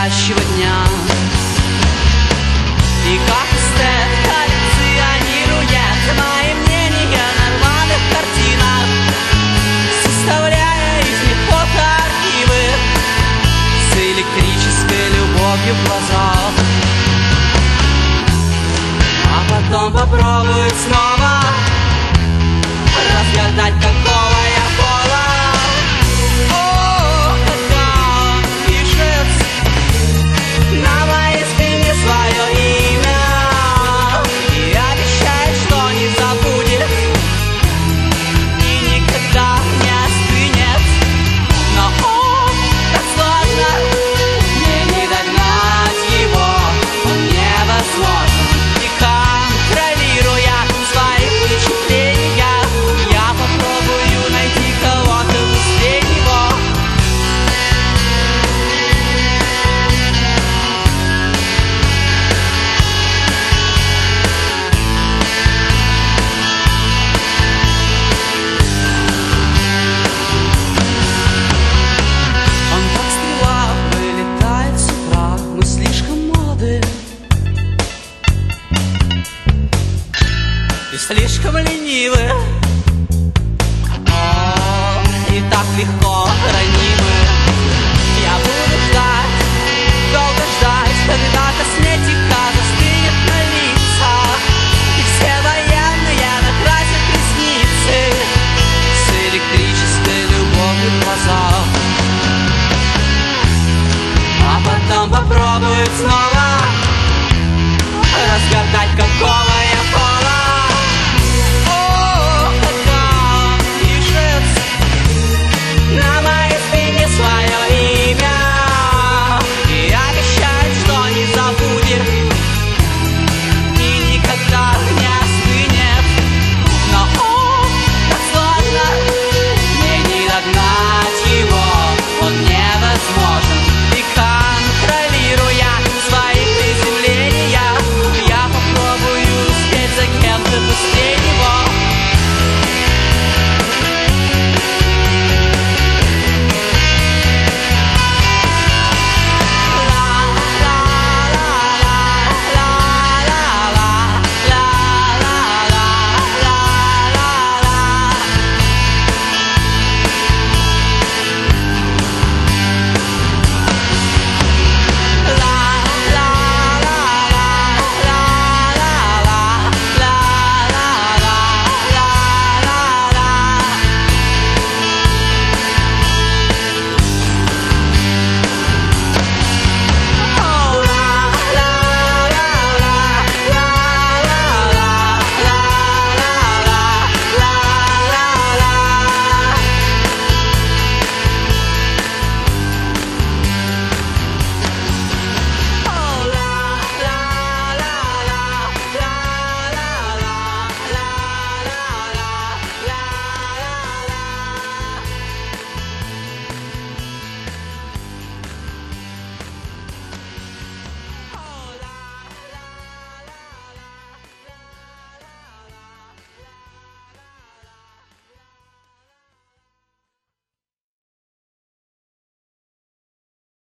уходящего дня. И как эстет коллекционирует мои мнения на рваных картинах, составляя из них фотоархивы с электрической любовью в глазах. А потом попробует снова разгадать, какого я пола. О, когда он пишет на моей спине свое имя и обещает, что не забудет и никогда не остынет. Но он так сложно, мне не догнать его, он невозможен. И контролируя свои впечатления, я попробую найти кого-то быстрее него. Он как стрела вылетает с утра, мы слишком молоды и слишком ленивы. О, и так легко ранимы. Я буду ждать, долго ждать, когда косметика застынет на лицах и все военные накрасят ресницы с электрической любовью в глазах. А потом попробует снова разгадать, какого я пола.